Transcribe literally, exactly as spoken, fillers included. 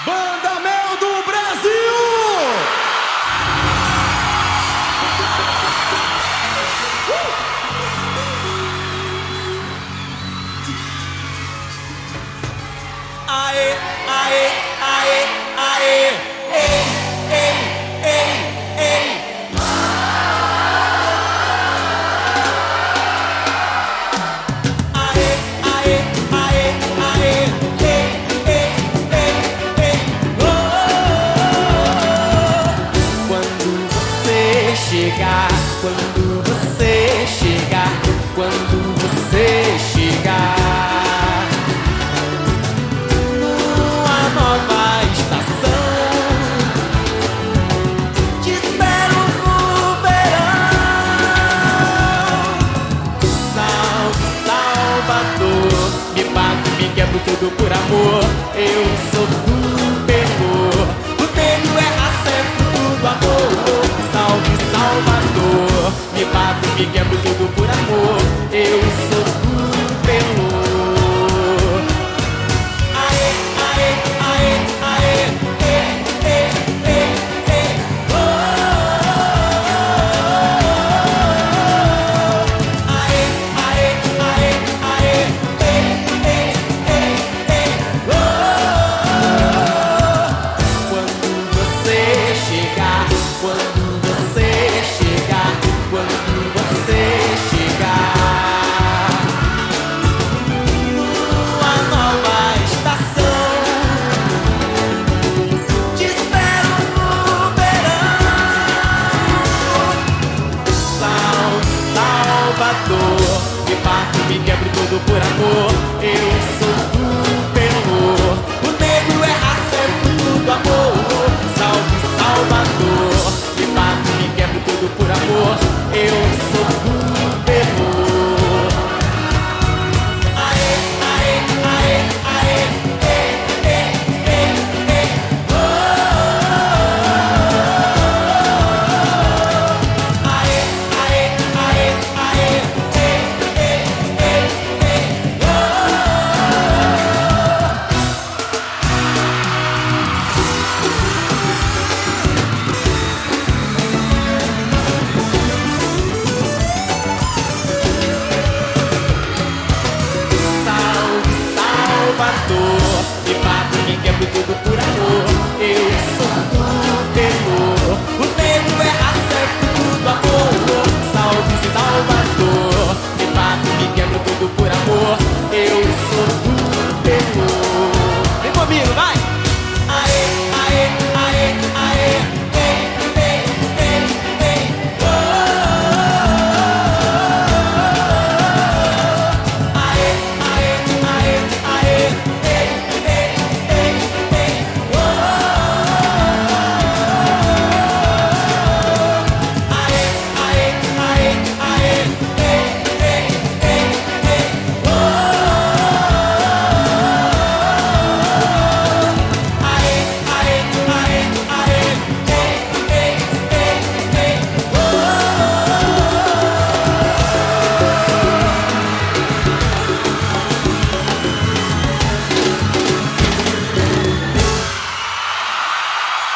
Banda Mel do Brasil! Uh! Aê, aê, aê, aê, ei, ei, ei, ei. Aê, aê, aê, aê, ei, ei, ei, ei. Oh! Quando você chegar, quando você chegar, quando você chegar. Tudo por amor, eu sou do Perú. O negro é raça, é fruto do amor. Salve Salvador, me bato, me quebro tudo por amor. Eu sou do Perú. Aê, aê, aê, aê, ei, ei, ei, ei. Oh, aê, aê, aê, aê, ei, ei. Me parto, me quebro tudo por amor.